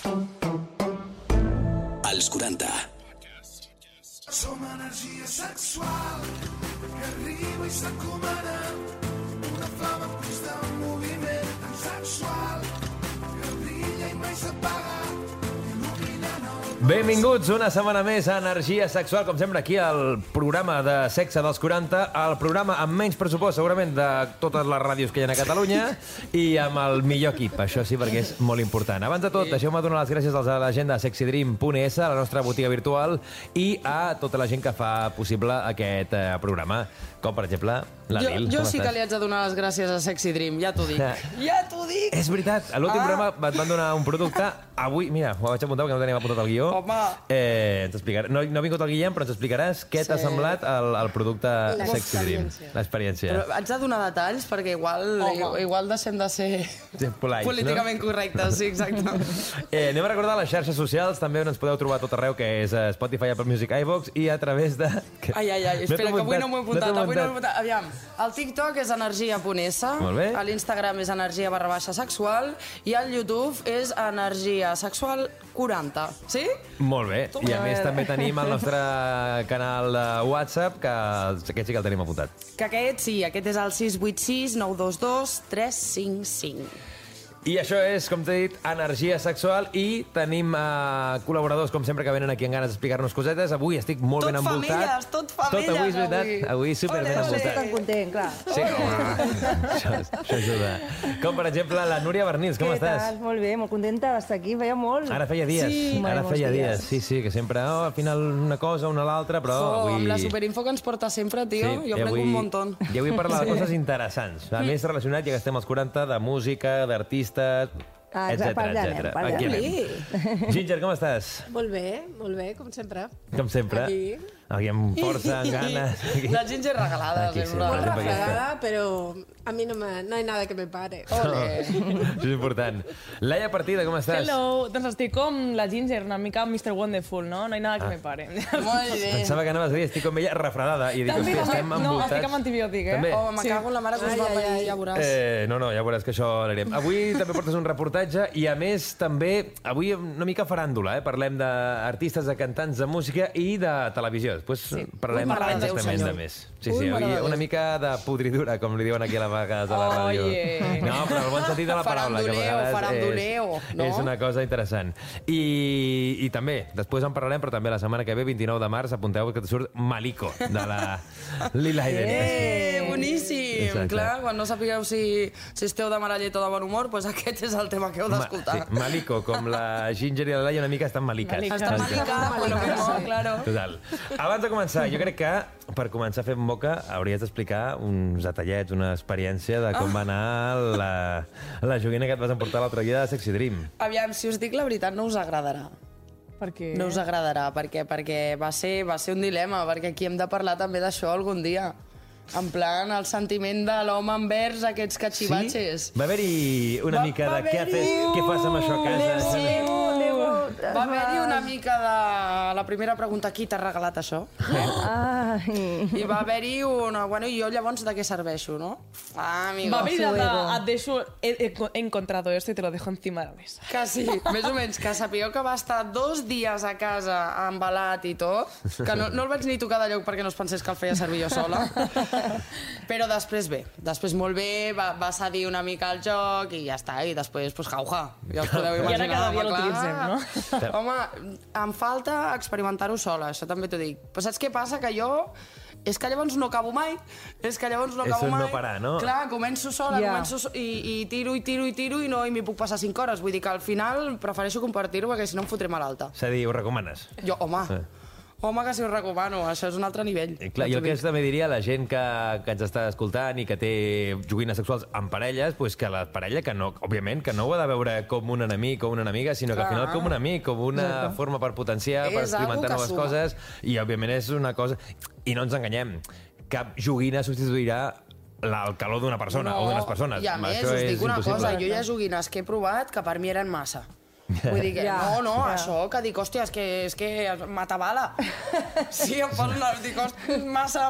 Als 40. Som energia sexual que arriba i s'encomana, una flama en constant moviment tan sexual que brilla i mai s'apaga, il·luminant el... Benvinguts una setmana més a Energia Sexual, com sempre aquí al programa de sexe dels 40, el programa amb menys pressupost segurament de totes les ràdios que hi ha a Catalunya i amb el millor equip, això sí, perquè és molt important. Abans de tot, deixeu-me donar les gràcies a la gent de sexydream.es, a la nostra botiga virtual, i a tota la gent que fa possible aquest programa, com per exemple la Lil. Jo sí que li haig de donar les gràcies a Sexy Dream, ja t'ho dic. Ja t'ho dic! És veritat, a l'últim programa et van donar un producte. Avui, mira, ho vaig apuntar perquè no teníem apuntat al guió. Home! No ha vingut el Guillem, però ens explicaràs què t'ha semblat el producte Sexy Dream. L'experiència. Però haig de donar detalls perquè igual deixem de ser políticament correctes, sí, exacte. Anem a recordar les xarxes socials, també on ens podeu trobar tot arreu, que és Spotify, Apple Music, iVoox, i a través de... Ai, espera, que avui no m'ho he apuntat. Aviam, el TikTok és energia.es, a l'Instagram és energia_sexual i al YouTube és energia sexual 40, sí? Molt bé, i a més també tenim el nostre canal de WhatsApp, que aquest sí que el tenim apuntat. Que aquest és el 686 922 355. I això és, com t'he dit, Energia Sexual, i tenim col·laboradors, com sempre, que venen aquí amb ganes d'explicar-nos cosetes. Avui estic molt ben envoltat. Tot famílies, avui, és veritat. Avui super ben envoltat. Estic tan content, clar. Sí, això ajuda. Com, per exemple, la Núria Bernils, com estàs? Què tal? Molt bé, molt contenta d'estar aquí, feia molt. Ara feia dies. Sí. Ara feia dies. Sí, que sempre, al final una cosa, una l'altra, però avui... Amb la superinfo que ens porta sempre, tio, jo prenc un montón. I avui parlar de coses interessants. A més, relacionat, ja que estem als 40, de música, d'artistes, etcètera. Aquí anem. Ginger, com estàs? Molt bé, com sempre. Com sempre. Aquí amb força, amb ganes. La Ginger regalada, sempre. Molt refredada, però a mi no hay nada que me pare. Ole. Això és important. Laia Partida, com estàs? Hello, doncs estic com la Ginger, una mica Mr. Wonderful, no? No hay nada que me pare. Molt bé. Pensava que anaves a dir, estic com ella refredada, i dic, hòstia, estem envoltats. No, estic amb antibiòtic, També? Me cago en la mare que us va parir, ja veuràs. No, ja veuràs que això l'anirem. Avui també portes un reportatge i, a més, també, avui una mica faràndula, Parlem d'artistes, de cantants de música i de televisió. Després parlarem exactament de més. Sí, una mica de podridura, com li diuen aquí a la vegades a la ràdio. No, però el bon sentit de la paraula, que a vegades és una cosa interessant. I també, després en parlarem, però també la setmana que ve, 29 de març, apunteu que surt Maliko, de la Lil Aiden. Boníssim! Clar, quan no sapigueu si esteu de mala llet o de bon humor, doncs aquest és el tema que heu d'escoltar. Maliko, com la Ginger i la Laia, una mica estan maliques. Estan maliques, claro. Total. Abans de començar, jo crec que per començar a fer boca hauries d'explicar uns detallets, una experiència de com va anar la joguina que et vas emportar l'altre dia de Sexy Dream. Aviam, si us dic la veritat, no us agradarà. Per què? No us agradarà, perquè va ser un dilema, perquè aquí hem de parlar també d'això algun dia. En plan, el sentiment de l'home envers aquests cachivaches. Sí? Va haver-hi una mica de què fas amb això a casa? Va haver-hi una mica de... La primera pregunta, qui t'ha regalat això? I va haver-hi una... Bueno, i jo llavors de què serveixo, no? Amigo. Va haver-hi he encontrado esto y te lo dejo encima de la mesa. Que sí, més o menys, que sapigueu que va estar 2 dies a casa embalat i tot, que no el vaig ni tocar de lloc perquè no es pensés que el feia servir jo sola. Però després molt bé, va cedir una mica al joc i ja està, i després, pues, jauja. Ja us podeu imaginar. I ara cada dia l'utilitzem, no? Home, em falta experimentar-ho sola, això també t'ho dic. Però saps què passa? Que jo... És que llavors no acabo mai. És no parar, no? Clar, començo sola, i tiro i m'hi puc passar 5 hores. Vull dir que al final prefereixo compartir-ho perquè si no em fotré malalta. És a dir, ho recomanes? Jo, home, que si ho recomano, això és un altre nivell. Clar, jo el que també diria a la gent que ens està escoltant i que té joguines sexuals amb parelles, pues que la parella, que no, òbviament, que no ho ha de veure com un enemic o una enemiga, sinó que al final com un amic, com una forma per potenciar, per experimentar noves coses, i òbviament és una cosa... I no ens enganyem, cap joguina substituirà el calor d'una persona o d'unes persones. I a més, us dic una cosa, jo hi ha joguines que he provat que per mi eren massa. Vull dir que això, que dic, hòstia, és que m'atabala. Sí, em fa dic, massa,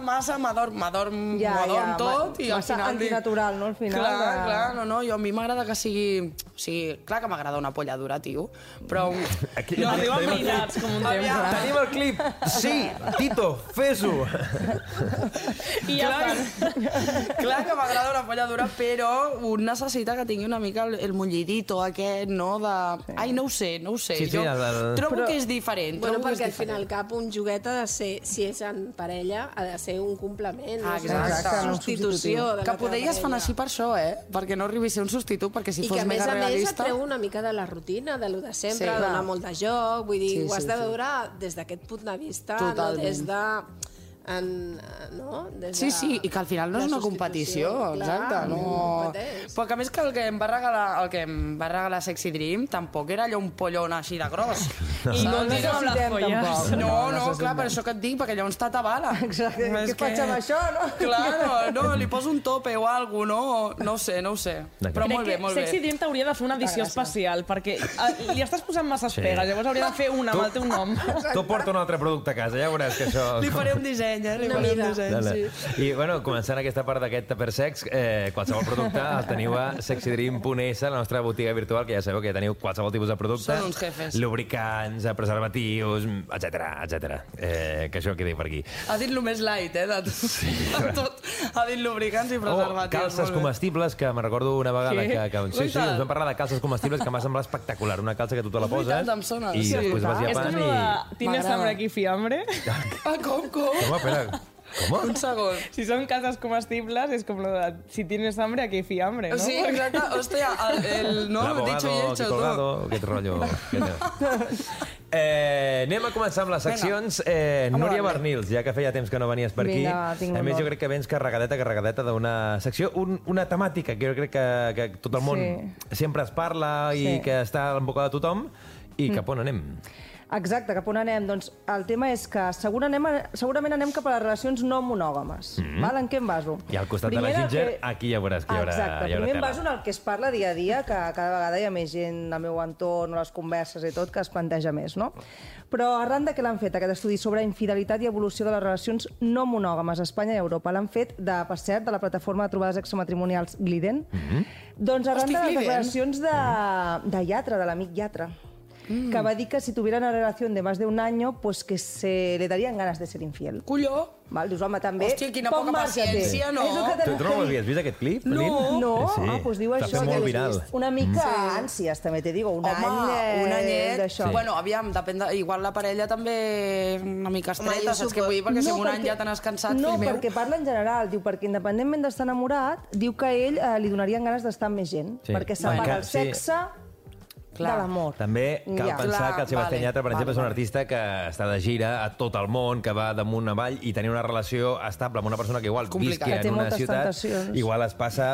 m'adorm tot i al final... Massa antinatural, no? Al final... Clar, no, jo a mi m'agrada que sigui... O sigui, clar que m'agrada una polla dura, tio, però... Aquí, No, arriba amb veritats, com un temple. Tenim el clip! Sí, Tito, fes-ho! I ja Clar, fan. clar que m'agrada una polla dura, però un necessita que tingui una mica el mullidito aquest, no? De... Ai, no ho sé. Sí, Jo trobo Però- que és diferent. Bueno, trobo que és perquè al fin i diferent. al cap un joguet ha de ser, si és en parella, ha de ser un complement, no és una Exacte. substitució de la Que teva poder ja es fan parella. així per això, perquè no arribi a ser un substitut, perquè si I fos que a més mega a més et realista... treu una mica de la rutina, de lo de sempre, Sí, clar. donar molt de joc, vull dir, Sí, ho has sí, de sí. veure des d'aquest punt de vista, Totalment. no des de... no? Des Sí, de sí, i que al final no la és una substitució, competició, clar, exacte. No... competeix. Però que a més que el que em va regalar Sexy Dream tampoc era allò un pollon així de gros. I no No digueu amb les necessitem, polles. tampoc. No, clar, per això que et dic, perquè llavors t'atabala. Exacte, És què faig amb això, no? Claro, no, li poso un tope o alguna cosa, no? No ho sé. Però Crec molt bé, que molt bé. Sexy Dream t'hauria de fer una edició especial, perquè li estàs posant masses pegues, llavors hauria de fer una amb el teu nom. Tu porta un altre producte a casa, ja veuràs que això... Li faré un disseny, Li Una faré un mida. disseny, Dale. sí. I, bueno, començant aquesta part d'aquest Tupper Sex, qualsevol producte el teniu a sexydream.es, la nostra botiga virtual, que ja sabeu que ja teniu qualsevol tipus de producte. Són uns jefes. Lubricants, preservatius, etc. Que això quedi per aquí. Ha dit el més light, de tot. Ha dit lubricants i preservatius. Calces molt bé. comestibles, que me'n recordo una vegada que... Sí, Veritat? ens vam parlar de calces comestibles que m'ha semblat espectacular. Una calça que tu te la És poses veritat, em sona. i Sí. després vas És llepant com i... de tienes M'agrada. hambre aquí, fiambre. Ah, com? Com? Espera, com? Un segon. Si són cases comestibles, és com lo de si tienes hambre, aquí fiambre, no? Sí, exacte. Hòstia, no? Dicho y hecho, tu. colgado, aquest rotllo. Anem a començar amb les seccions. Núria darle. Bernils, ja que feia temps que no venies per aquí. Vinga, tinc A més, l'honor. jo crec que vens carregadeta d'una secció, una temàtica que jo crec que tot el món sempre es parla i Sí. que està en boca de tothom. I cap on anem? Exacte, cap on anem? Doncs el tema és que segurament anem cap a les relacions no monògames. Val? En què em baso? I al costat de la Primer, Ginger, el que- aquí ja veuràs que hi haurà, Exacte, hi haurà primer em tela. baso en el que es parla dia a dia, que cada vegada hi ha més gent al meu entorn, a les converses i tot, que es planteja més, no? Però arran de què l'han fet, aquest estudi sobre infidelitat i evolució de les relacions no monògames a Espanya i a Europa? L'han fet, per cert, de la plataforma de trobades extramatrimonials Gliden. Doncs arran Hosti, de les Gliden. declaracions de Yatra, de l'amic Yatra, que va dir que si tuviera una relación de más de un año, pues que se le darían ganas de ser infiel. Colló. Val? Dius, home, també... Hòstia, quina poc poca marge té. paciència, no? És el que Tu t'anava no a dir. l'havies vist, aquest clip? No. Lin? No, Sí, doncs diu està això. fent molt que viral. Una mica ànsies, també te digo. Un Home, any un anyet. d'això. Sí. Bueno, aviam, depèn de... Igual la parella també és una mica Home, estreta, jo saps què vull dir? Perquè si en un any ja te n'has cansat, no, fill meu... perquè parla en general. Diu, perquè independentment d'estar enamorat, diu que a ell li donarien ganes d'estar amb més gent. Sí. Perquè separa Perquè- el sexe Clar. de l'amor. També cal Ja. pensar Clar, que el Sebastián vale, Yatra, per exemple, és un vale. artista que està de gira a tot el món, que va damunt avall i tenir una relació estable amb una persona que igual complicat. visqui Que té en una moltes ciutat, tentacions. igual es passa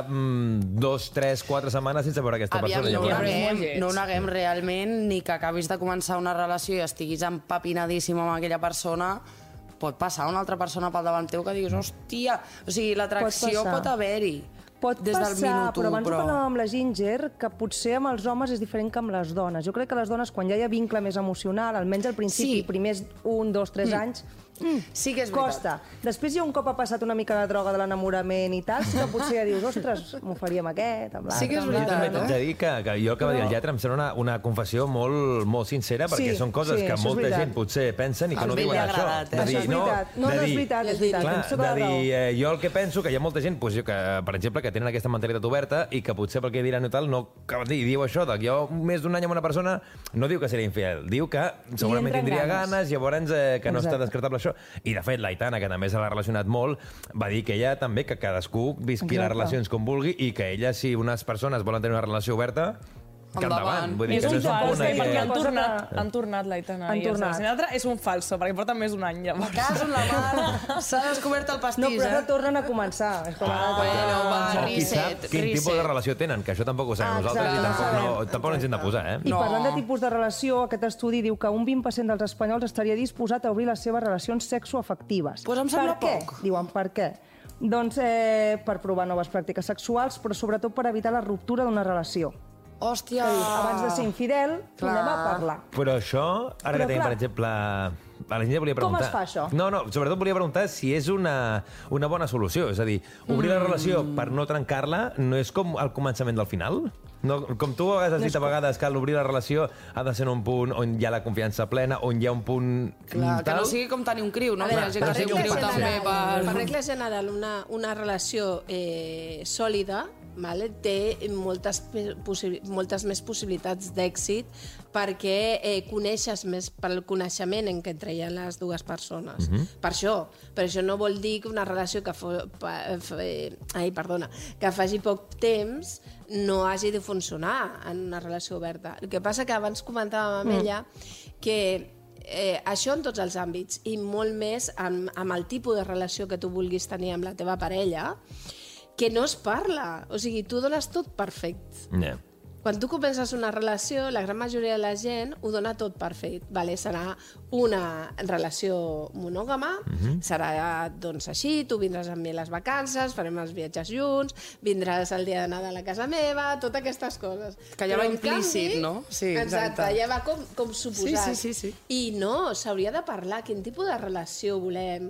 2, 3, 4 setmanes sense veure aquesta Aviam, persona. no ho Llavors, neguem, no ho neguem realment, ni que acabis de començar una relació i estiguis empapinadíssim amb aquella persona, pot passar una altra persona pel davant teu que diguis, hòstia, o sigui, l'atracció passar. pot haver-hi. Pot des del passar, minut u, però abans ho però... parlàvem amb la Ginger, que potser amb els homes és diferent que amb les dones. Jo crec que les dones, quan ja hi ha vincle més emocional, almenys al principi, Sí. primers 1, 2, 3 anys, Sí que és veritat. costa. Després ja un cop ha passat una mica de droga de l'enamorament i tal, sí que potser ja dius, ostres, m'ho faria amb aquest, amb l'altre... Sí que és amb jo l'altre, també veritat, t'haig de dir que jo el que va dir el Lletra em sembla una confessió molt sincera, perquè Sí, són coses sí, que això és molta veritat. gent potser pensen i que A no ell diuen li ha això. agradat, De eh? Això dir, és veritat. No, de és dir- veritat, és veritat. Clar, Tens tota de la raó. dir, jo el que penso que hi ha molta gent pues, que, per exemple, que tenen aquesta mentalitat oberta i que potser pel que diran i tal, no diu això, de que jo més d'un any amb una persona no diu que seria infiel, diu que segurament entren tindria ganes. ganes, llavors que no està Exacte. descartable això. I de fet, l'Aitana, que també se l'ha relacionat molt, va dir que ella també, que cadascú visqui les Exacte. relacions com vulgui i que ella, si unes persones volen tenir una relació oberta, que endavant. Vull dir És que no un és un falso, punt en perquè què... han tornat l'Aitana. Han i el tornat. Sebastián Yatra és un falso, perquè porta més d'un any, llavors. Cas en la mare, s'ha descobert el No, pastís, però ara tornen a començar. És com ara Bueno, va, O qui sap reset, quin tipus de reset. relació tenen, que això tampoc ho sabem nosaltres i Exacte. tampoc ens hem de posar, eh? I No. parlant de tipus de relació, aquest estudi diu que un 20% dels espanyols estaria disposat a obrir les seves relacions sexoafectives. Pues em sembla per què? poc. Diuen, per què? Doncs per provar noves pràctiques sexuals, però sobretot per evitar la ruptura d'una relació. Hòstia... És a dir, abans de ser infidel, Clar. anem a parlar. Però això, ara Però que tenim, clar. per exemple... A la gent volia Com preguntar... es fa, això? No, sobretot volia preguntar si és una bona solució. És a dir, obrir la relació per no trencar-la no és com al començament del final? No, com tu has dit a vegades que l'obrir la relació ha de ser en un punt on hi ha la confiança plena, on hi ha un punt Clar, que no sigui com tenir un criu, no? Hi ha gent que té un criu també Per regla general, una relació sòlida té moltes més possibilitats d'èxit perquè coneixes més pel coneixement en què treien les dues persones. Per això no vol dir que una relació que faci poc temps no hagi de funcionar en una relació oberta. El que passa que abans comentàvem amb ella que això en tots els àmbits i molt més amb el tipus de relació que tu vulguis tenir amb la teva parella, que no es parla. O sigui, tu dones tot per fet. Quan tu comences una relació, la gran majoria de la gent ho dona tot per fet. Serà una relació monògama, serà doncs així, tu vindràs amb mi a les vacances, farem els viatges junts, vindràs el dia de Nadal a casa meva, totes aquestes coses. Que ja va implícit, no? Sí, exacte, ja va com suposat. Sí. I no, s'hauria de parlar quin tipus de relació volem,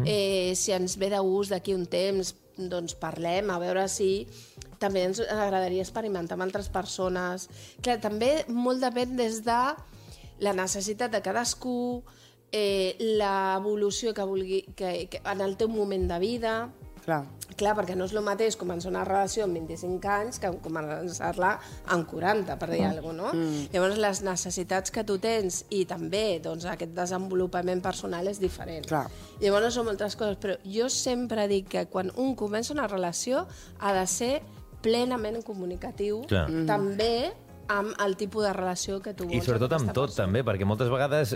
si ens ve de gust d'aquí un temps, doncs parlem, a veure si també ens agradaria experimentar amb altres persones. Clar, també molt depèn des de la necessitat de cadascú, l'evolució que vulgui en el teu moment de vida. Clar, perquè no és el mateix començar una relació amb 25 anys que començar-la amb 40, per dir alguna cosa, no? Llavors, les necessitats que tu tens i també aquest desenvolupament personal és diferent. Llavors, són moltes coses, però jo sempre dic que quan un comença una relació ha de ser plenament comunicatiu, també amb el tipus de relació que tu vols. I sobretot amb tot, també, perquè moltes vegades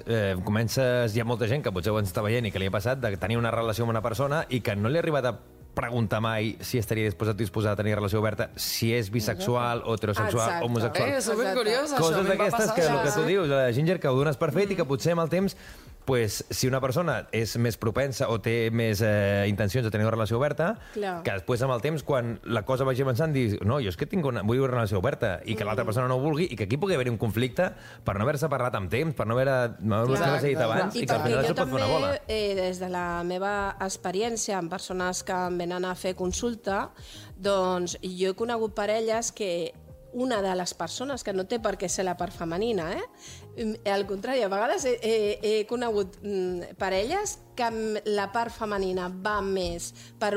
hi ha molta gent que potser ho està veient i que li ha passat de tenir una relació amb una persona i que no li ha arribat a preguntar mai si estaria disposat a tenir relació oberta, si és bisexual o heterosexual, homosexual. És supercuriós, això. Coses d'aquestes que el que tu dius, Ginger, que ho dones per fet i que potser amb el temps si una persona és més propensa o té més intencions de tenir una relació oberta, que després amb el temps, quan la cosa vagi avançant, dius, no, jo és que vull una relació oberta, i que l'altra persona no ho vulgui, i que aquí pugui haver un conflicte per no haver-se parlat amb temps, per no haver-se dit abans, i que al final això pot fer una bola. Des de la meva experiència amb persones que em venen a fer consulta, doncs jo he conegut parelles que una de les persones, que no té per què ser la part femenina, al contrari, a vegades he conegut parelles que la part femenina va més per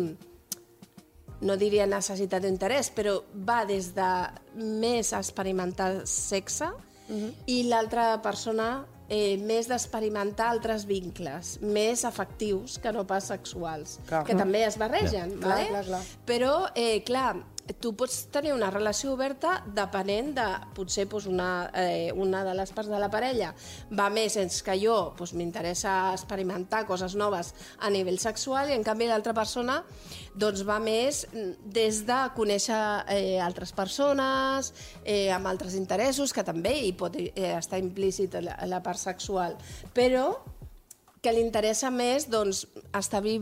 no diria necessitat d'interès, però va des de més experimentar sexe i l'altra persona més d'experimentar altres vincles, més afectius que no pas sexuals, que també es barregen. Però, clar, tu pots tenir una relació oberta depenent de, potser una de les parts de la parella va més en que jo m'interessa experimentar coses noves a nivell sexual i en canvi l'altra persona doncs va més des de conèixer altres persones, amb altres interessos, que també hi pot estar implícit la part sexual, però que li interessa més establir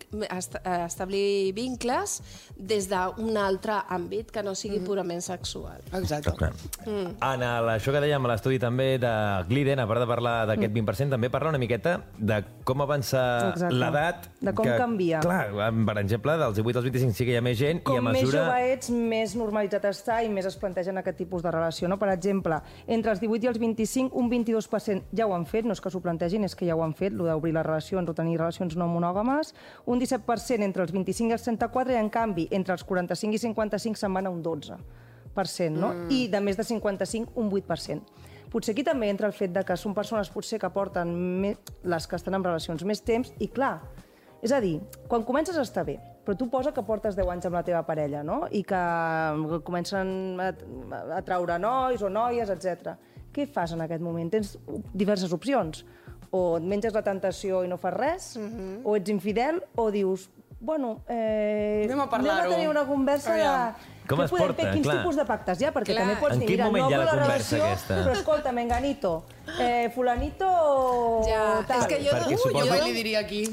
vincles des d'un altre àmbit que no sigui purament sexual. Exacte. Anna, això que dèiem a l'estudi també de Gliden, a part de parlar d'aquest 20%, també parla una miqueta de com avança l'edat. De com canvia. Clar, per exemple, dels 18 als 25 sí que hi ha més gent i a mesura... Com més jove ets, més normalitzat està i més es plantegen aquest tipus de relació. Per exemple, entre els 18 i els 25, un 22% ja ho han fet, no és que s'ho plantegin, és que ja ho han fet, d'obrir les relacions o tenir relacions no monògames, un 17% entre els 25 i els 34, i en canvi, entre els 45 i 55 se'n van a un 12%, no? I de més de 55, un 8%. Potser aquí també entra el fet de que són persones potser que porten les que estan en relacions més temps, i clar, és a dir, quan comences a estar bé, però tu posa que portes 10 anys amb la teva parella, no? I que comencen a traure nois o noies, etc. Què fas en aquest moment? Tens diverses opcions. O et menges la tentació i no fas res, o ets infidel, o dius, bueno, anem a tenir una conversa de... Com es porta, quins tipus de pactes hi ha? Perquè també pots dir, mira, no vull la relació, però escolta, menganito, fulanito Ja, tal. és que jo Jo li diria aquí.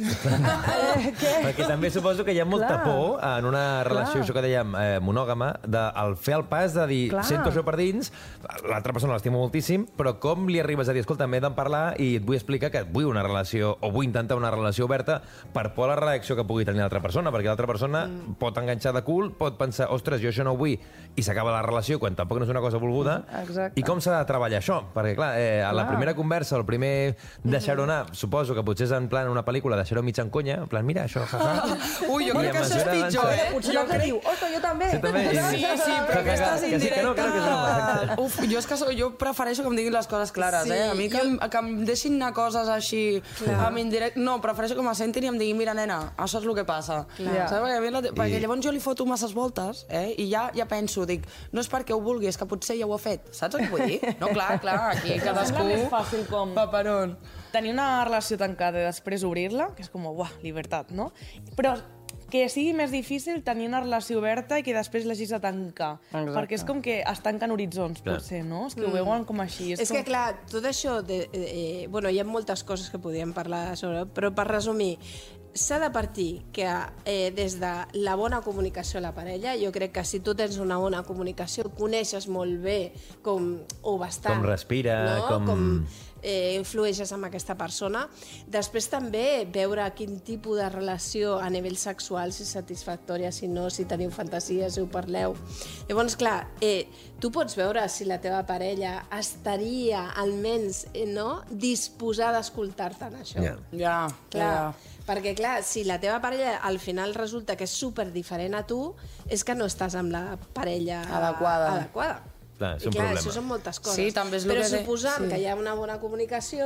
Perquè també suposo que hi ha molta por en una relació, això que dèiem, monògama, del fer el pas de dir, sento això per dins, l'altra persona l'estimo moltíssim, però com li arribes a dir, escolta, m'he de parlar i et vull explicar que vull una relació, o vull intentar una relació oberta per por a la reacció que pugui tenir l'altra persona, perquè l'altra persona pot enganxar de cul, pot pensar, ostres, jo això no ho vull, i s'acaba la relació quan tampoc no és una cosa volguda. Exacte. I com s'ha de treballar això? Perquè, clar, a la primera conversa, el primer deixar-ho anar, suposo que potser és en plan una pel·lícula, deixar-ho mig en conya, en plan, mira, això, jaja. Ui, jo crec que això és pitjor, Potser l'altre diu, ostres, jo també. Sí, també. Sí, però aquestes Que sí, que no, indirectes... Uf, jo prefereixo que em diguin les coses clares, Sí, A mi que em deixin anar coses així amb indirect... No, prefereixo que m'assentin i em diguin, mira, nena, això és el que passa. Saps? Perquè llavors jo li foto masses voltes, i ja penso, dic, no és perquè ho vulgui, és que potser ja ho ha fet. Saps el que vull dir? No, clar, aquí cadascú... Sembla més fàcil com Paperón. tenir una relació tancada i després obrir-la, que és com, uah, llibertat, no? Però que sigui més difícil tenir una relació oberta i que després l'hagis de tancar. Exacte. Perquè és com que es tanquen horitzons, potser, no? És que ho veuen com així. És que, clar, tot això... bueno, hi ha moltes coses que podríem parlar sobre, però per resumir, s'ha de partir que des de la bona comunicació a la parella, jo crec que si tu tens una bona comunicació, coneixes molt bé o bastant... Com respira, no? Com flueixes amb aquesta persona. Després també veure quin tipus de relació a nivell sexual, si és satisfactòria, si no, si teniu fantasies, si ho parleu. Llavors, clar, tu pots veure si la teva parella estaria almenys disposada a escoltar-te en això. Ja, Clar, perquè clar, si la teva parella al final resulta que és super diferent a tu, és que no estàs amb la parella adequada. Clar, és un I clar, problema. això són moltes coses. Sí, també és el però que suposant que hi ha una bona comunicació,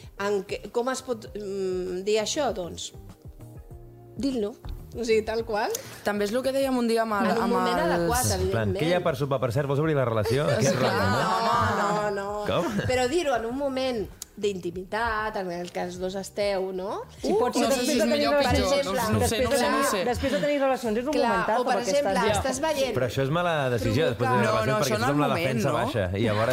com es pot dir això? Doncs, dir-lo. O sigui, tal qual. També és el que dèiem un dia amb En un moment adequat, En plan, evidentment. què hi ha per sopar? Per cert, vols obrir la relació? Aquest rotllo, no? No. Com? Però dir-ho en un moment d'intimitat, en el que els dos esteu, no? Si pot ser no sé si és millor o pitjor, no ho sé. Després de tenir relacions, és un Clar, momentazo. o per perquè exemple, estàs... estàs veient... Però això és mala decisió després de Provocar. la relació, No, perquè això estàs en amb la el moment, defensa no? baixa. I llavors...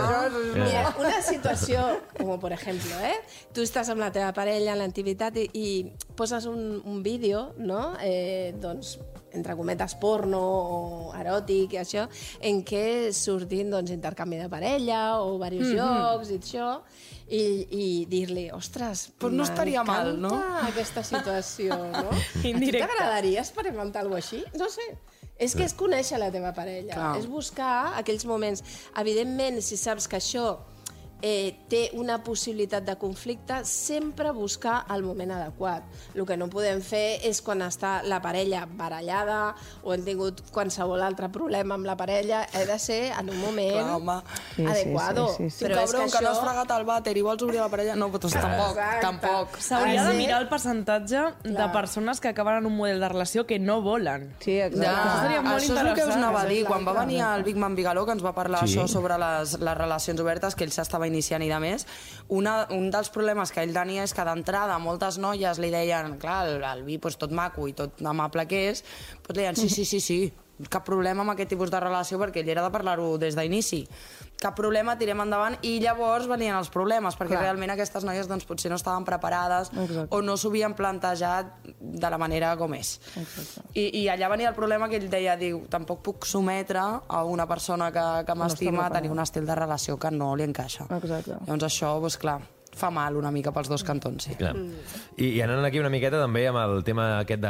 Mira, una situació, com per exemple, tu estàs amb la teva parella en l'intimitat i poses un vídeo, no? Doncs, entre cometes, porno o eròtic i això, en què surtin doncs, intercanvi de parella o diversos jocs i això, i dir-li, ostres, Però no estaria mal, no? m'encanta aquesta situació, no? Indirecte. A tu t'agradaria experimentar alguna cosa així? No sé. És que és conèixer la teva parella, Clar. és buscar aquells moments. Evidentment, si saps que això té una possibilitat de conflicte, sempre buscar el moment adequat. El que no podem fer és quan està la parella barallada o hem tingut qualsevol altre problema amb la parella, he de ser en un moment Clar, home. adequat. Sí. Però és Cabron, que que no has això... fregat el vàter i vols obrir la parella? No, doncs tampoc. S'hauria de sí? mirar el percentatge de persones que acaben en un model de relació que no volen. Sí, exacte. Ja, Això seria molt això és el que us anava a dir. interessant. Quan va venir el Big Man Bigaló, que ens va parlar Sí. això sobre les relacions obertes, que ell s'estava iniciant i de més, un dels problemes que ell tenia és que d'entrada moltes noies li deien, clar, el vi pues, tot maco i tot amable que és, pues, li deien sí, cap problema amb aquest tipus de relació perquè ell era de parlar-ho des d'inici. Cap problema, tirem endavant, i llavors venien els problemes, perquè realment aquestes noies doncs, potser no estaven preparades o no s'ho havien plantejat de la manera com és. I allà venia el problema que ell deia, diu, tampoc puc sometre a una persona que m'estima a tenir un estil de relació que no li encaixa. Exacte. Llavors això, doncs, clar, fa mal una mica pels dos cantons, sí. Clar. I anant aquí una miqueta també amb el tema aquest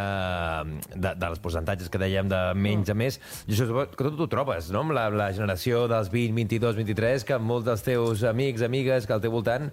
dels percentatges que dèiem de menys a més, jo suposo que tu trobes, no?, amb la generació dels 20, 22, 23, que molts dels teus amics, amigues que al teu voltant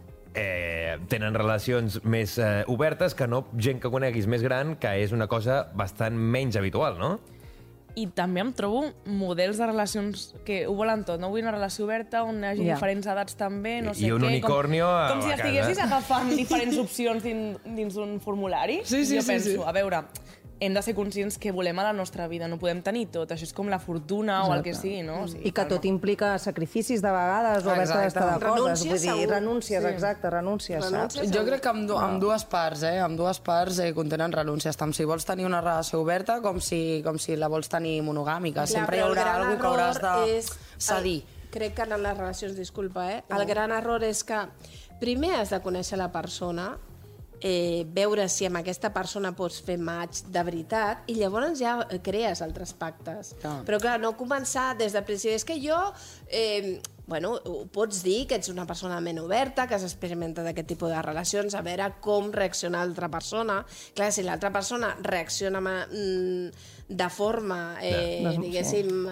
tenen relacions més obertes que no gent que coneguis més gran, que és una cosa bastant menys habitual, no? I també em trobo models de relacions que ho volen tot, no? Vull una relació oberta on hi hagi diferents edats també, no sé I un què. unicornio a com si la casa. estiguessis agafant diferents opcions dins d'un formulari. Sí, jo penso, a veure, hem de ser conscients que volem a la nostra vida, no podem tenir tot, això és com la fortuna o el que sigui, no? O sigui, I que tot implica sacrificis de vegades o haver-te d'estar de coses. Renúncies, Vull dir, segur. renúncies, exacte, renúncies, saps? Jo crec que amb dues parts, amb dues parts contenen renúncies, tant si vols tenir una relació oberta com si la vols tenir monogàmica. Clar, Sempre hi però el haurà gran algú que hauràs error de és cedir. crec que en les relacions, disculpa, el gran error és que primer has de conèixer la persona, veure si amb aquesta persona pots fer match de veritat i llavors ja crees altres pactes. Però clar, no començar des del principi. És que jo... Bueno, ho pots dir que ets una persona ment oberta, que has experimentat aquest tipus de relacions, a veure com reacciona l'altra persona. Clar, si l'altra persona reacciona de forma, diguéssim,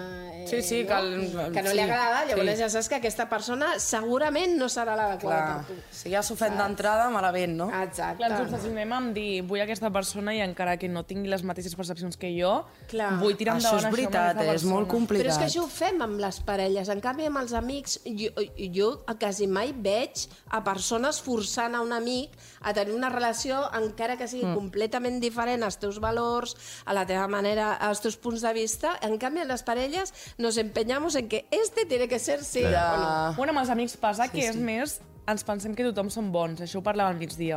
que no li agrada, llavors ja saps que aquesta persona segurament no serà l'adequada per tu. Si ja s'ofèn d'entrada, malament, no? Exacte. Clar, ens obsessionem amb dir vull aquesta persona i encara que no tingui les mateixes percepcions que jo, vull tirar endavant això és veritat, és molt complicat. Però és que això ho fem amb les parelles. En canvi, amb els amics, jo quasi mai veig a persones forçant a un amic a tenir una relació encara que sigui completament diferent als teus valors, a la teva manera, als teus punts de vista. En canvi, en les parelles nos empeñamos en que este tiene que ser sí o no. Bueno, amb els amics passa que és més... Ens pensem que tothom són bons, això ho parlàvem al migdia.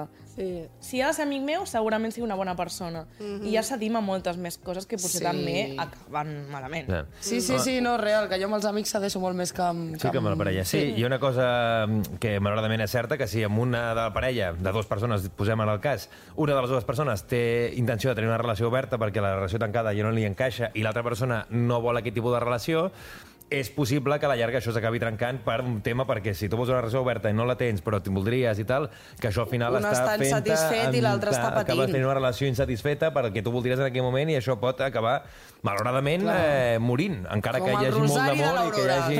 Si ha de ser amic meu, segurament sigui una bona persona. I ja cedim a moltes més coses que potser també acaben malament. Sí, no, real, que jo amb els amics cedeixo molt més que amb... Sí, que amb la parella. Sí, i una cosa que malauradament és certa, que si amb una de la parella, de dues persones, posem en el cas, una de les dues persones té intenció de tenir una relació oberta perquè la relació tancada ja no li encaixa i l'altra persona no vol aquest tipus de relació, és possible que a la llarga això s'acabi trencant per un tema, perquè si tu vols una relació oberta i no la tens, però t'hi voldries i tal, que això al final està fent... insatisfet i l'altre està patint. Acabes tenint una relació insatisfeta perquè tu voldries en aquell moment i això pot acabar, malauradament, morint. Encara que hi hagi molt d'amor i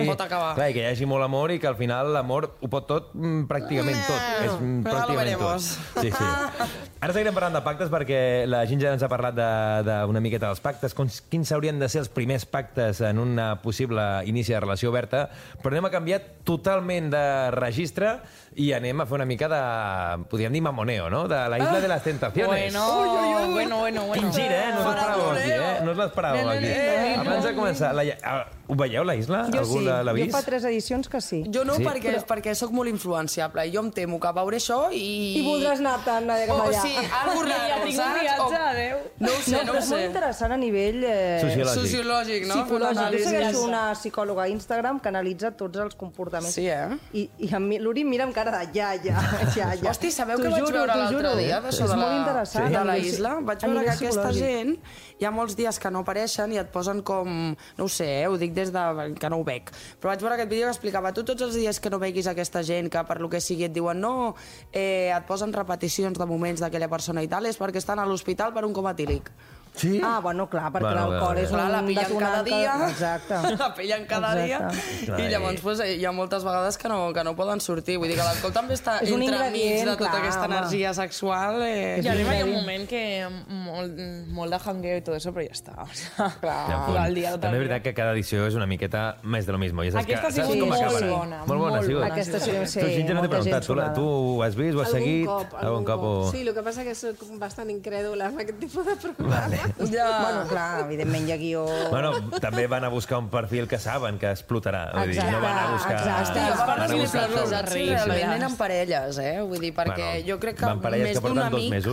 que hi hagi molt amor i que al final l'amor ho pot tot, pràcticament tot. És pràcticament tot. Sí. Ara seguirem parlant de pactes perquè la gent ja ens ha parlat d'una miqueta dels pactes. Quins haurien de ser els primers pactes en una possible inici de relació oberta, però anem a canviar totalment de registre i anem a fer una mica de, podríem dir, mamoneo, no? De la Isla de las Tentaciones. Bueno. Quin gir, no us l'esperàveu aquí, No us l'esperàveu aquí. Abans de començar, ho veieu, la Isla? Jo sí, l'ha vist? jo fa 3 edicions que sí. Jo no, perquè sóc molt influenciable i jo em temo que veuré això i... I voldràs anar tant allà. O sigui, algo raro, tinc un viatge, adéu. No ho sé. Però és molt interessant a nivell... Sociològic, no? Psicològic. Jo segueixo una psicòloga a Instagram que analitza tots els comportaments. Sí, I l'Uri mira amb cara de ja. Hosti, sabeu que vaig veure l'altre dia d'això de la Isla? Vaig veure que aquesta gent hi ha molts dies que no apareixen i et posen com... No ho sé, ho dic des de... que no ho veig. Però vaig veure aquest vídeo que explicava tu tots els dies que no veguis aquesta gent, que per lo que sigui et diuen no, et posen repeticions de moments d'aquella persona i tal, és perquè estan a l'hospital per un coma etílic. Sí? Ah, bueno, clar, perquè l'alcohol és un la pillen cada dia. Exacte. La pillen cada dia. I llavors pues, hi ha moltes vegades que no poden sortir. Vull dir que l'alcool també està entremig de tota aquesta energia sexual. I arriba un moment que molt de jangueo i tot això, però ja està. També és veritat que cada edició és una miqueta més de lo mismo. Aquesta ha sigut molt bona. Molt bona, ha sigut. Aquesta sí, Tu, Xinxa, no t'he preguntat. Tu ho has vist, ho has seguit? Algun cop. Sí, el que passa que soc bastant incrèdula amb aquest tipus de programa. Bueno, clar, evidentment hi ha guió... Bueno, també van a buscar un perfil que saben que explotarà. Vull dir, no van a buscar... Realment eren parelles, Vull dir, perquè jo crec que més d'un amic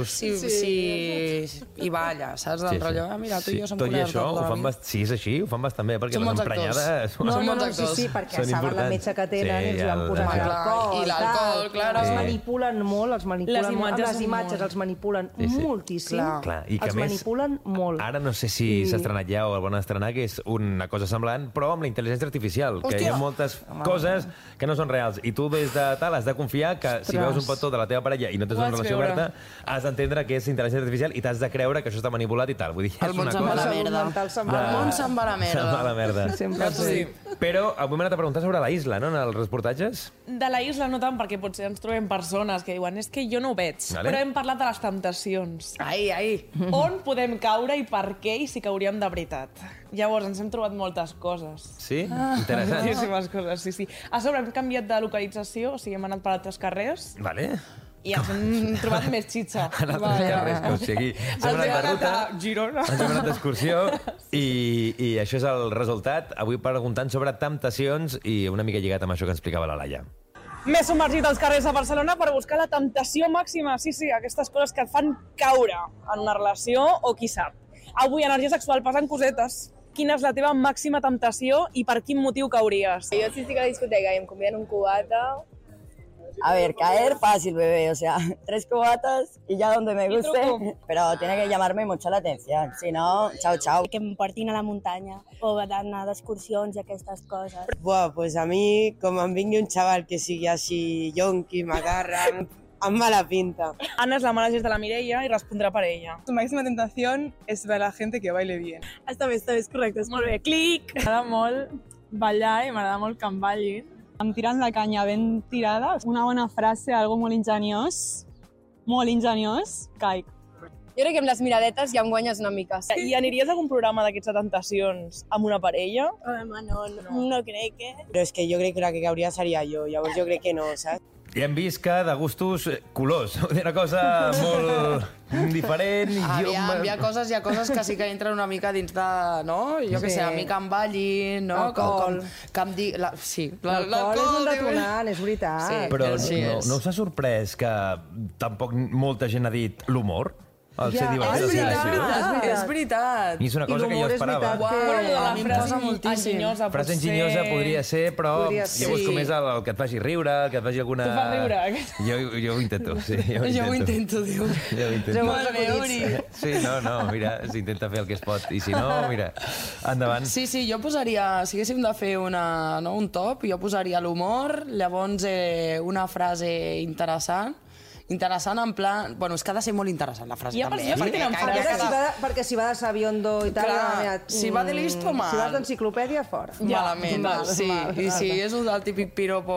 hi va allà, saps? Del rotllo, mira, tu i jo som tot i això, sí, és així, ho fan bastant bé, perquè les emprenyades... No, sí, perquè saben la metge que tenen i els van posar l'alcohol. I l'alcohol, clar. Els manipulen molt, les imatges els manipulen moltíssim. Els manipulen molt. Ara no sé si s'ha estrenat ja o el van estrenar, que és una cosa semblant, però amb la intel·ligència artificial, que hi ha moltes coses que no són reals. I tu des de tal has de confiar que si veus un petó de la teva parella i no tens una relació oberta, has d'entendre que és intel·ligència artificial i t'has de creure que això està manipulat i tal. Vull dir, el món se'n va a la merda. El món se'n va a la merda. Se'n va a la merda. Però avui m'he anat a preguntar sobre la Isla, no?, en els reportatges. De la Isla no tant, perquè potser ens trobem persones que diuen és que jo no ho veig, però hem parlat de les temptacions. On podem caure i per què i si cauríem de veritat. Llavors, ens hem trobat moltes coses. Sí? Interessant. Moltíssimes coses, sí. A sobre hem canviat de localització, o sigui, hem anat per altres carrers. Vale. I ens hem trobat més xitxa. En altres carrers, que o sigui, ens hem anat de ruta, Girona. ens hem anat d'excursió i això és el resultat. Avui preguntant sobre temptacions i una mica lligat amb això que ens explicava la Laia. M'he submergit als carrers de Barcelona per buscar la temptació màxima. Sí, aquestes coses que et fan caure en una relació o qui sap. Avui, energia sexual, passen cosetes. quina és la teva màxima temptació i per quin motiu cauries? Yo si estoy a la discoteca y me convidan un cubata... A ver, caer fácil, bebé, o sea, 3 cubatas y ya donde me guste, pero tiene que llamarme mucho la atención, si no, chao, chao. Que em portin a la muntanya o anar d'excursions i aquestes coses. Buah, pues a mi, com em vingui un xaval que sigui així yonqui, m'agarra, amb mala pinta. Anna és la manager de la Mireia i respondrà per ella. Tu màxima tentación es ver a la gente que baile bien. Està bé, és correcte. Molt bé, clic! M'agrada molt ballar i m'agrada molt que em ballin. Em tiren la canya ben tirada. Una bona frase, algo molt ingeniós, caic. Jo crec que amb les miradetes ja em guanyes una mica. I aniries a algun programa d'aquests de tentacions amb una parella? Home, no crec, Però és que jo crec que la que cauria seria jo, llavors jo crec que no, saps? I hem vist que de gustos colors. Una cosa molt diferent. Aviam, hi ha coses que sí que entren una mica dins de... No? Jo què sé, a mi que em ballin, no? Que em digui... Sí, l'alcohol és un detonant, és veritat. Sí, però no us ha és sorprès que tampoc molta gent ha dit l'humor? És veritat. I és una cosa que jo esperava. A mi em posa moltíssim. Frase enginyosa podria ser, però llavors com és el que et faci riure, que et faci alguna... Tu fas riure? Jo ho intento, sí. Jo ho intento, diu. Molt bé, Uri. Sí, no, mira, s'intenta fer el que es pot. I si no, mira, endavant. Sí, jo posaria, si haguéssim de fer un top, jo posaria l'humor, llavors una frase interessant en plan... Bueno, és que ha de ser molt interessant la frase també. Perquè si va de Sabiondo i tal... Si va de listo, mal. Si vas d'enciclopèdia, fora. Malament, sí. I si és un del típic piropo...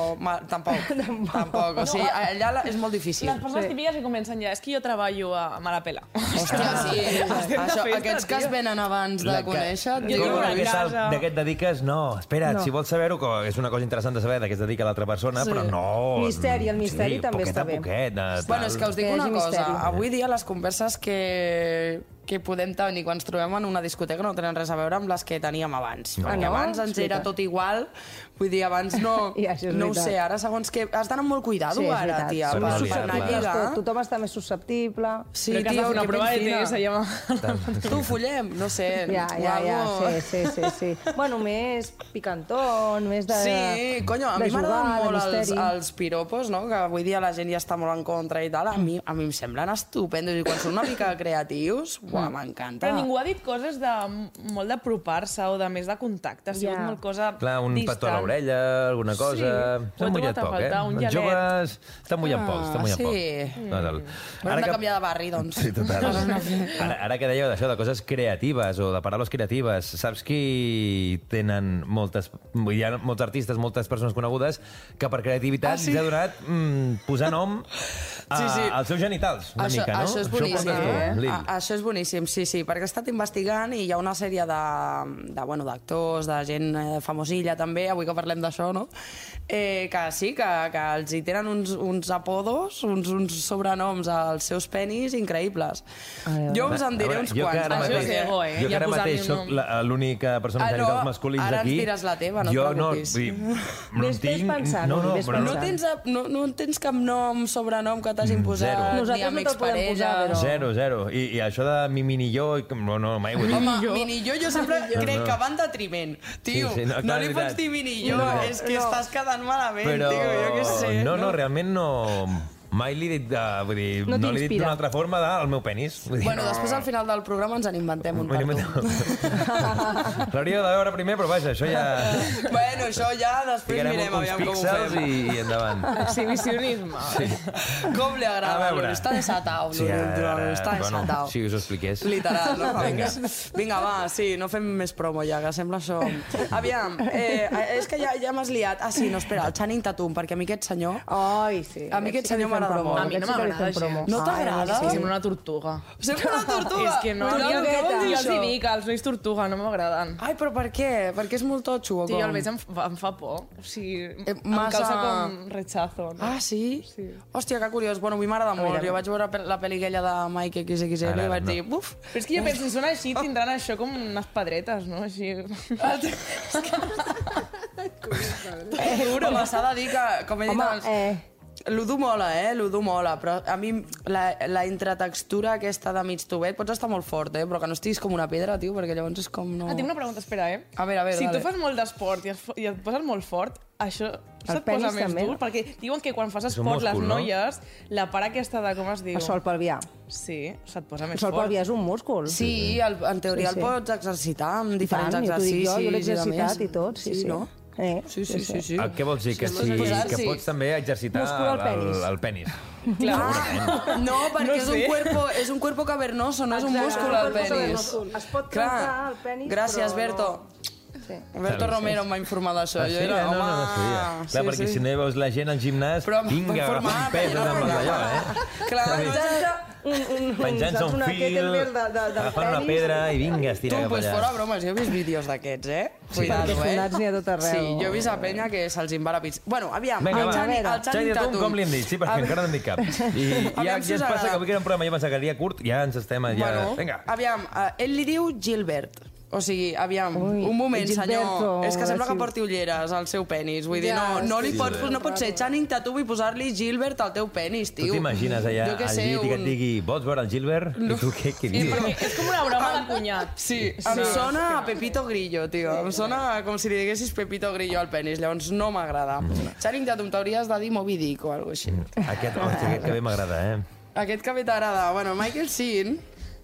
Tampoc. O sigui, allà és molt difícil. Les persones típiques que comencen ja, és que jo treballo a Malapela. Hòstia, sí. Aquests que es venen abans de conèixer... D'aquest dediques, no. Espera't, si vols saber-ho, és una cosa interessant de saber de què es dedica l'altra persona, però no... El misteri també està bé. Bueno, és que us dic una cosa. Avui dia les converses que podem tenir quan ens trobem en una discoteca no tenen res a veure amb les que teníem abans. Perquè abans ens era tot igual. Vull dir, abans no ho sé. Ara, segons que... Has d'anar amb molt cuidado, ara, tia. Tothom està més susceptible. Sí, tio, una prova de test. Tu, follem, no sé. Sí. Bueno, més picantón, més de... Sí, conyo, a mi m'agraden molt els piropos, no? Que avui dia la gent ja està molt en contra i tal. A mi em semblen estupendos. I quan són una mica creatius, m'encanta. Però ningú ha dit coses de molt d'apropar-se o de més de contacte. Ha sigut molt cosa distant. Clar, un petó a l'orella, alguna cosa... S'ha mullat poc, Els joves estan mullant poc, Sí. Hem de canviar de barri, doncs. Sí, total. Ara que dèieu d'això, de coses creatives o de paraules creatives, saps qui tenen hi ha molts artistes, moltes persones conegudes, que per creativitat ja ha donat posar nom als seus genitals, una mica, no? Això és boníssim. Això és boníssim, sí, perquè he estat investigant i hi ha una sèrie d'actors, de gent famosilla també, avui que parlem d'això, no? Que sí, que els hi tenen uns apodos, uns sobrenoms als seus penis increïbles. Jo us en diré uns quants. Jo que ara mateix soc l'única persona amb genitals masculins aquí. Ara ens diràs la teva, no et preocupis. No en tinc... No tens cap nom, sobrenom que t'hagin posat, ni amics parella. Zero. I això de mi minilló, no, mai ho he dit. Home, minilló jo sempre crec que va en detriment. Tio, no li pots dir minilló, és que estàs quedant malament, tio, jo què sé. No, realment no... Mai li he dit, vull dir, no li he dit d'una altra forma del meu penis. Bueno, després al final del programa ens en inventem un per tu. L'hauria de veure primer, però vaja, això ja... Bueno, això ja després mirem aviam com ho fem. I endavant. Exhibicionisme. Com li agrada, està desatau. Està desatau. Si us ho expliqués. Literal, no? Vinga, va, sí, no fem més promo ja, que sembla això... Aviam, és que ja m'has liat. Ah, sí, no, espera, el Channing Tatum, perquè a mi aquest senyor... Ai, sí. A mi aquest senyor A mi no m'agrada gens. No t'agrada? Sí, sembla una tortuga. Sembla una tortuga? És que no. Jo els hi dic, els nois tortuga no m'agraden. Ai, però per què? Perquè és molt totxo o com? Sí, jo el veig em fa por. O sigui, em causa com rechazo. Ah, sí? Hòstia, que curiós. Bueno, a mi m'agrada molt. Jo vaig veure la pel·li aquella de Mike XXL i vaig dir, buf. Però és que jo penso, si són així, tindran això com unes pedretes, no? Així... Home, s'ha de dir que, com he dit abans... L'udu mola, l'udu mola, però a mi la entretextura aquesta de mig tubet pots estar molt fort, però que no estiguis com una pedra, tio, perquè llavors és com... No... Tinc una pregunta, espera, A veure, si dale. tu fas molt d'esport i et poses molt fort, això se't posa més dur? Perquè diuen que quan fas esport, les noies, la part aquesta de, com es diu? El sol pelvià. Sí, se't posa més El sol fort. pelvià és un múscul. Sí, en teoria el pots exercitar amb diferents exercicis. Jo l'he exercitat i tot, sí. No? Sí. Què vols dir? Que pots també exercitar el penis. Clar. No, perquè és un cuerpo cavernoso, no és un múscul el penis. Es pot trencar el penis, Gràcies, Berto. Alberto Romero m'ha informat d'això. Jo era, home... Clar, perquè si no hi veus la gent al gimnàs, vinga, agafant pesos amb allò, Clar, penjant-se un fil, agafant una pedra i vinga, estira cap allà. Fora bromes, jo he vist vídeos d'aquests, Cuidado, fondats n'hi ha tot arreu. Sí, jo he vist a penya que se'ls embara pits. Bueno, aviam, el Channing Tatum. Com li hem dit? Sí, perquè encara no hem dit cap. I ja ens passa que avui que era un programa, jo pensava que seria curt, ja ens estem... Vinga. Aviam, ell li diu Gilbert. O sigui, aviam, un moment, senyor. És que sembla que porti ulleres al seu penis. Vull dir, no pot ser Channing Tatum i posar-li Gilbert al teu penis, tio. Tu t'imagines allà al llit i que et digui vols veure el Gilbert? I tu què dius? És com una broma de cunyat. Sí, em sona a Pepito Grillo, tio. Em sona com si li diguessis Pepito Grillo al penis. Llavors no m'agrada. Channing Tatum, t'hauries de dir Moby Dick o alguna cosa així. Aquest que bé m'agrada, Aquest que bé t'agrada. Bueno, Michael Sheen...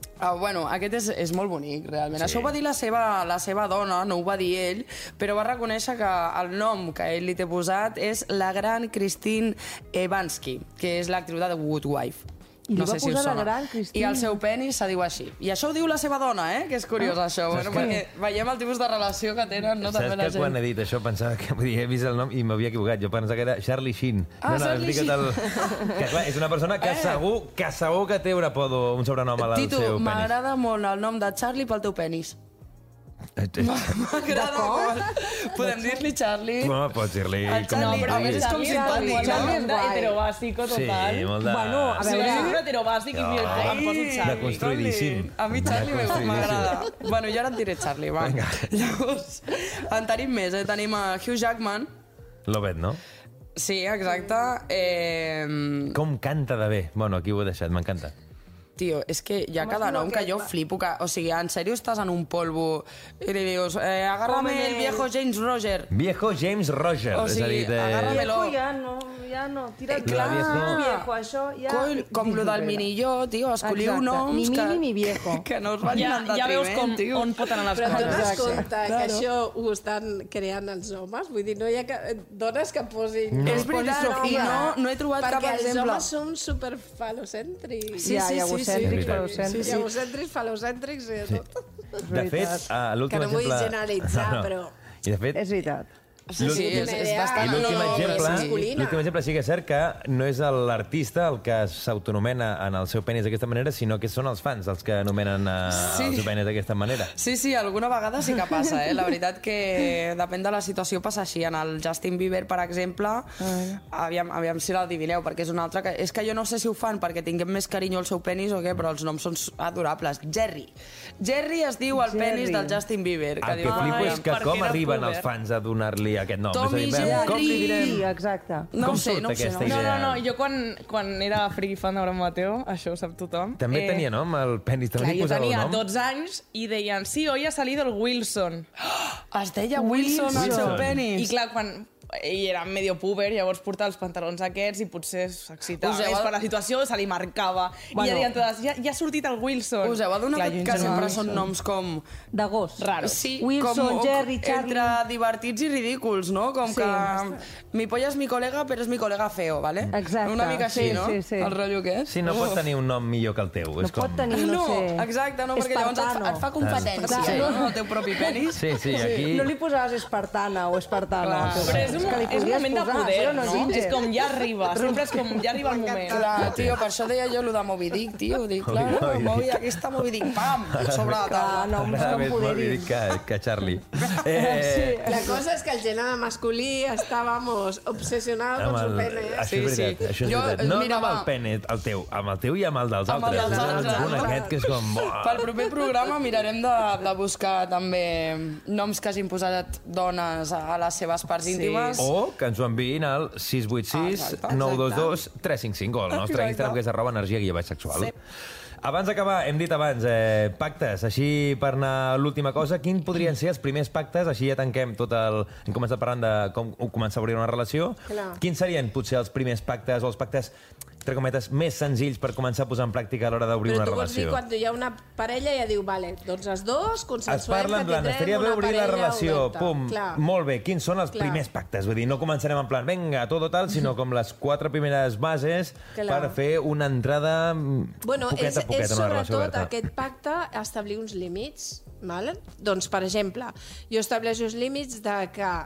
aquest és molt bonic, realment. Això ho va dir la seva dona, no ho va dir ell, però va reconèixer que el nom que ell li té posat és la gran Christine Evansky, que és l'actriu de The Good Wife. I li va posar la gran Christine. I el seu penis se diu així. I això ho diu la seva dona, que és curiós, això. Bueno, perquè veiem el tipus de relació que tenen, no? Saps que quan he dit això pensava que he vist el nom i m'havia equivocat. Jo pensava que era Charlie Sheen. Charlie Sheen. Que clar, és una persona que segur que té un apodo, un sobrenom al seu penis. Tito, m'agrada molt el nom de Charlie pel teu penis. M'agrada molt. Podem dir-li Charlie? No, pots dir-li com no, però a més és com simpàtic. Charlie és d'heterobàsico total. Sí, molt de... Bueno, a veure... Si és un heterobàsic i em poso Charlie. De construïdíssim. A mi Charlie m'agrada. Bueno, jo ara et diré Charlie, va. Llavors, en tenim més, Tenim a Hugh Jackman. L'Obed, no? Sí, exacte. Com canta de bé. Bueno, aquí ho he deixat, m'encanta. Tio, és que hi ha cada nom que jo flipo. O sigui, en sèrio estàs en un polvo i li dius, agárrame el viejo James Roger. Viejo James Roger. O sigui, agárramelo. Ja no, tira viejo, això ja... Com lo del minilló, tio, escolliu noms... Ni mini ni viejo. Que no us vagin en detriment, tio. Ja veus on pot anar les coses. Però t'has compte que això ho estan creant els homes? Vull dir, no hi ha dones que posin... És veritat, i no he trobat cap exemple. Perquè els homes són superfalocèntrics. Sí, egocèntrics, falocèntrics i tot. De fet, l'últim exemple... Que no vull generalitzar, però... I de fet... És veritat. Sí, és bastant... L'últim exemple sí que és cert que no és l'artista el que s'autonomena en el seu penis d'aquesta manera, sinó que són els fans els que anomenen el seu penis d'aquesta manera. Sí, alguna vegada sí que passa, La veritat que depèn de la situació passa així. En el Justin Bieber, per exemple, aviam si l'adivineu, perquè és un altre que... És que jo no sé si ho fan perquè tinguem més carinyo al seu penis o què, però els noms són adorables. Jerry es diu el penis del Justin Bieber. El que flipo és que com arriben els fans a donar-li aquest nom. Tommy Jerry. Exacte. Com surt aquesta idea? No, jo quan era friki fan d'Abraham Mateo, això ho sap tothom. També tenia nom, el penis? Clar, jo tenia 12 anys i deien, sí, hoy ha salido el Wilson. Es deia Wilson al seu penis. I clar, quan ell era medio puber, llavors portava els pantalons aquests i potser s'excitava més per la situació, se li marcava. I ja deien totes, ja ha sortit el Wilson. Us heu adonat que sempre són noms com... De gos. Raros. Sí, Wilson, Jerry, Charlie... Entre divertits i ridículs, no? Com que mi polla és mi col·lega, però és mi col·lega feo, ¿vale? Exacte. Una mica així, no? El rotllo que és. Sí, no pot tenir un nom millor que el teu. No pot tenir, no sé... Exacte, no, perquè llavors et fa competència, no? El teu propi penis. Sí, aquí... No li posaràs espartana o espartana. Però és un moment de poder, no? És com ja arriba, sempre és com ja arriba el moment. Clar, tio, per això deia jo el de Moby Dick, tio. Dic, clar, aquí està Moby Dick, pam, sobre la taula. Més Moby Dick que Charlie. La cosa és que el gènere masculí està, obsessionado con su pene. Això és veritat, això és veritat. No amb el pene, el teu, amb el teu i amb el dels altres. Un aquest que és com... Pel proper programa mirarem de buscar també noms que hagin posat dones a les seves parts íntimes coses. O que ens ho enviïn al 686 922 355 o al nostre Instagram, que és @energia_sexual. Sí. Abans d'acabar, hem dit abans, pactes, així per anar a l'última cosa, quins podrien ser els primers pactes? Així ja tanquem tot el... Hem començat parlant de com començar a obrir una relació. Clar. Quins serien potser els primers pactes o els pactes, entre cometes, més senzills per començar a posar en pràctica a l'hora d'obrir una relació? Però tu vols dir, quan hi ha una parella ja diu, vale, doncs els dos consensuem que tindrem estaria bé una obrir la parella relació, oberta. pum, Clar. molt bé, quins són els primers pactes? Vull dir, no començarem en plan, venga, tot tal, sinó com les 4 primeres bases per fer una entrada poquet a poquet en una relació oberta. Aquest pacte establir uns límits, vale? Doncs, per exemple, jo estableixo els límits de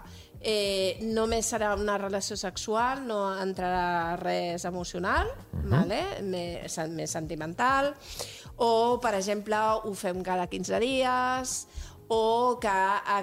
que només serà una relació sexual, no entrarà res emocional, vale? més sentimental, o, per exemple, ho fem cada 15 dies, o que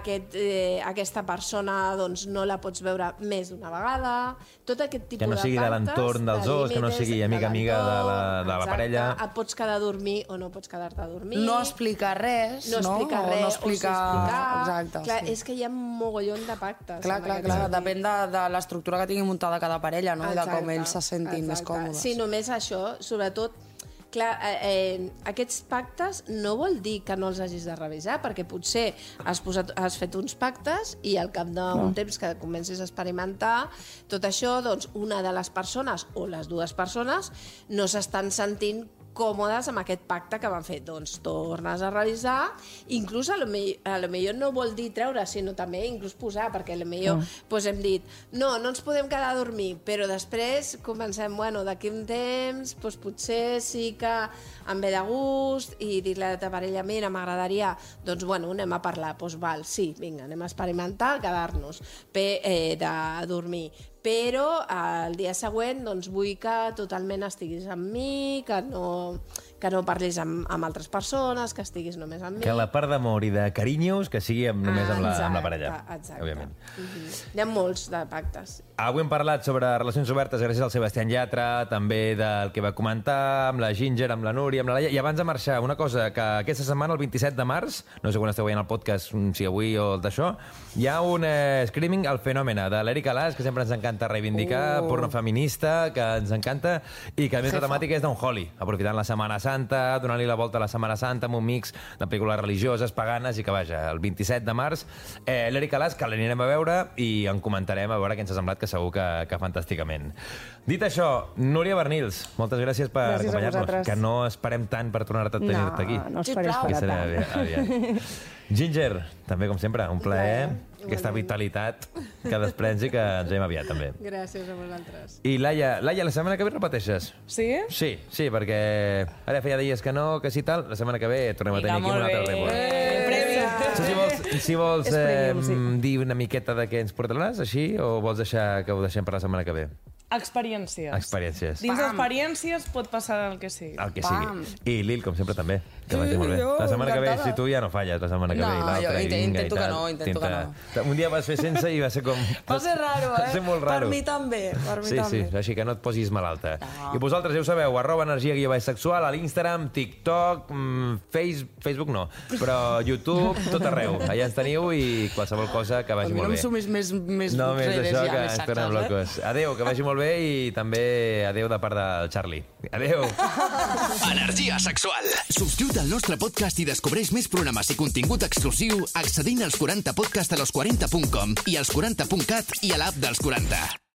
aquesta persona doncs, no la pots veure més d'una vegada, tot aquest tipus de pactes. Que no sigui de l'entorn dels dos, que no sigui amiga de la parella. Et pots quedar a dormir o no pots quedar-te a dormir. No explicar res, no explicar res, no explicar... Exacte. Clar, és que hi ha un mogollon de pactes. Clar, depèn de l'estructura que tingui muntada cada parella, no? I de com ells se sentin més còmodes. Sí, només això, sobretot. Clar, aquests pactes no vol dir que no els hagis de revisar, perquè potser has fet uns pactes i al cap d'un temps que comencis a experimentar tot això, doncs una de les persones o les dues persones no s'estan sentint còmodes amb aquest pacte que van fer. Doncs tornes a revisar, inclús a lo millor no vol dir treure, sinó també inclús posar, perquè a lo millor hem dit, no ens podem quedar a dormir, però després comencem, d'aquí un temps, potser sí que em ve de gust i dir-li a la teva parella, mira, m'agradaria, doncs anem a parlar, doncs val, sí, vinga, anem a experimentar, quedar-nos de dormir. Però el dia següent vull que totalment estiguis amb mi, que no parlis amb altres persones, que estiguis només amb mi. Que la part d'amor i de carinyos que sigui només amb la parella. Exacte. Òbviament. Hi ha molts de pactes. Avui hem parlat sobre relacions obertes gràcies al Sebastián Yatra, també del que va comentar, amb la Ginger, amb la Núria, amb la Laia. I abans de marxar, una cosa, que aquesta setmana, el 27 de març, no sé quan esteu veient el podcast, si avui o d'això, hi ha un screaming al Fenòmena, de l'Eric Alàs, que sempre ens encanta reivindicar, porno feminista, que ens encanta, i que a més la temàtica és d'un Holi, aprofitant la Setmana Santa, donant-li la volta a la Setmana Santa amb un mix de pel·lícules religioses, paganes, i que vaja, el 27 de març, l'Eric Alàs, que l'anirem a veure i en comentarem a veure què ens ha semblat, que segur que fantàsticament. Dit això, Núria Bernils, moltes gràcies per acompanyar-nos, que no esperem tant per tornar a tenir-te aquí. No esperes per tant. Ginger, també com sempre, un plaer, aquesta vitalitat que desprens i que ens veiem aviat també. Gràcies a vosaltres. I Laia, la setmana que ve repeteixes? Sí? Sí, perquè ara feia dies que no, que sí tal, la setmana que ve tornem a tenir aquí un altre report. Si vols dir una miqueta de què ens portaràs, així, o vols deixar que ho deixem per la setmana que ve? Experiències. Dins d'experiències pot passar el que sigui. El que sigui. I Lil, com sempre, també. Que vagi molt bé. La setmana que ve, si tu ja no falles, la setmana que ve. No, jo intento que no. Un dia vas fer sense i va ser com... Va ser raro, Va ser molt raro. Per mi també. Sí, així que no et posis malalta. I vosaltres ja ho sabeu, @energia_sexual, a l'Instagram, TikTok, Facebook no, però YouTube, tot arreu. Allà ens teniu i qualsevol cosa que vagi molt bé. No em sumis més no, més d'això, que ens tornem locos. Adéu, que vagi molt bé i també adéu de part del Charlie. Adéu. Energia sexual. Subscriu't al nostre podcast i descobreix més programes i contingut exclusiu accedint als 40 podcast a los40.com i als 40.cat i a l'app dels 40.